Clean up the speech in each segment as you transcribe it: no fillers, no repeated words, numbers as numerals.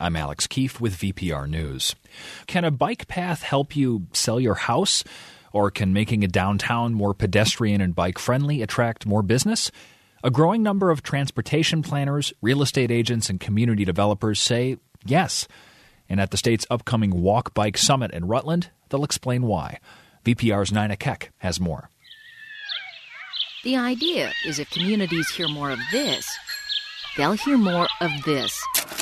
I'm Alex Keefe with VPR News. Can a bike path help you sell your house? Or can making a downtown more pedestrian and bike-friendly attract more business? A growing number of transportation planners, real estate agents, and community developers say yes. And at the state's upcoming Walk Bike Summit in Rutland, they'll explain why. VPR's Nina Keck has more. The idea is if communities hear more of this, they'll hear more of this.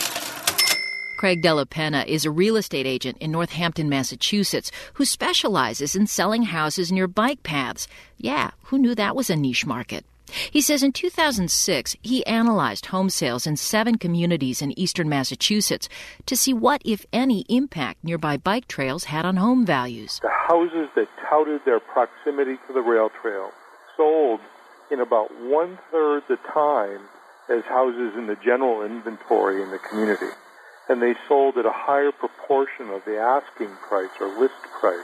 Craig Della Penna is a real estate agent in Northampton, Massachusetts, who specializes in selling houses near bike paths. Yeah, who knew that was a niche market? He says in 2006, he analyzed home sales in 7 communities in eastern Massachusetts to see what, if any, impact nearby bike trails had on home values. The houses that touted their proximity to the rail trail sold in about one-third the time as houses in the general inventory in the community. And they sold at a higher proportion of the asking price or list price.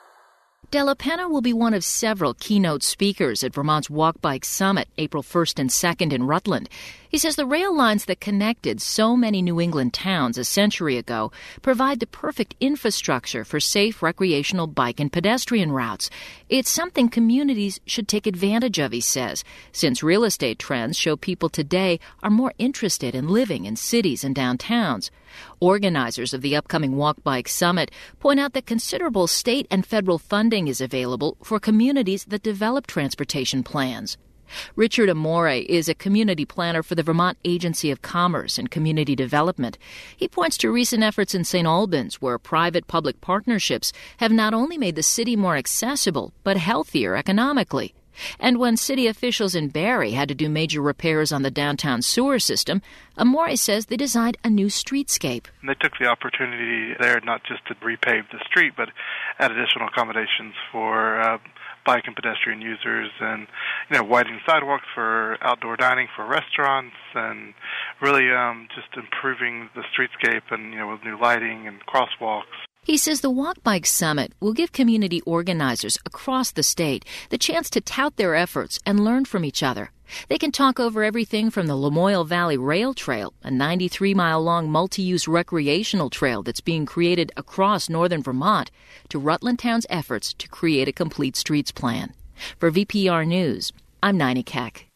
Della Penna will be one of several keynote speakers at Vermont's Walk Bike Summit, April 1st and 2nd in Rutland. He says the rail lines that connected so many New England towns a century ago provide the perfect infrastructure for safe recreational bike and pedestrian routes. It's something communities should take advantage of, he says, since real estate trends show people today are more interested in living in cities and downtowns. Organizers of the upcoming Walk Bike Summit point out that considerable state and federal funding is available for communities that develop transportation plans. Richard Amore is a community planner for the Vermont Agency of Commerce and Community Development. He points to recent efforts in St. Albans where private-public partnerships have not only made the city more accessible, but healthier economically. And when city officials in Barre had to do major repairs on the downtown sewer system, Amore says they designed a new streetscape. They took the opportunity there not just to repave the street, but add additional accommodations for bike and pedestrian users, and widening sidewalks for outdoor dining for restaurants, and really just improving the streetscape and with new lighting and crosswalks. He says the Walk Bike Summit will give community organizers across the state the chance to tout their efforts and learn from each other. They can talk over everything from the Lamoille Valley Rail Trail, a 93-mile-long multi-use recreational trail that's being created across northern Vermont, to Rutland Town's efforts to create a complete streets plan. For VPR News, I'm Nina Keck.